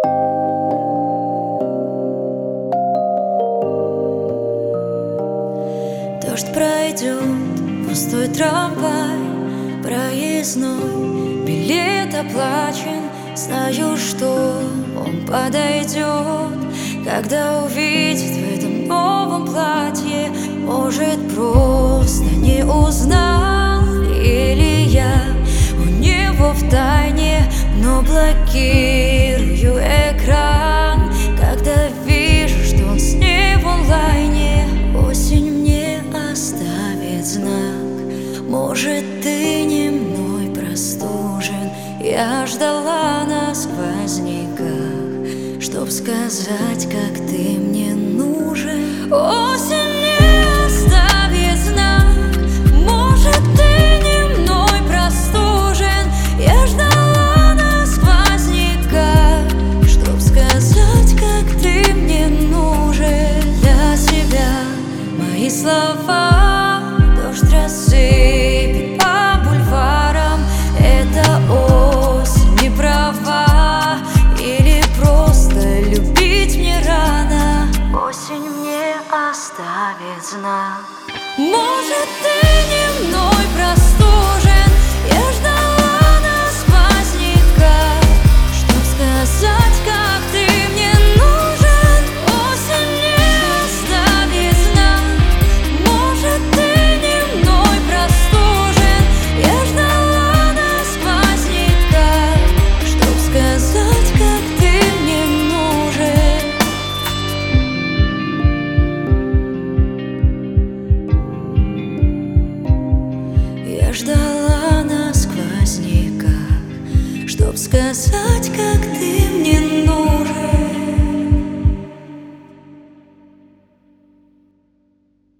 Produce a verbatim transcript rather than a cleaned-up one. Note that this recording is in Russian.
Дождь пройдет, пустой трамвай проездной, билет оплачен. Знаю, что он подойдет, когда увидит в этом новом платье. Может, просто не узнал, или я у него в тайне, но блокирую экран, когда вижу, что он с ней в онлайне. Осень мне оставит знак. Может, ты не мной простужен. Я ждала на сквозняках, чтоб сказать, как ты мне нужен. Осень мне оставит знак. Может, ты не мной простужен. Я ждала на сквозняках, чтоб сказать, как ты мне нужен. Для тебя мои слова дождь рассыпет по бульварам. Это осень не права, или просто любить мне рано. Осень мне оставит знак. Может, ты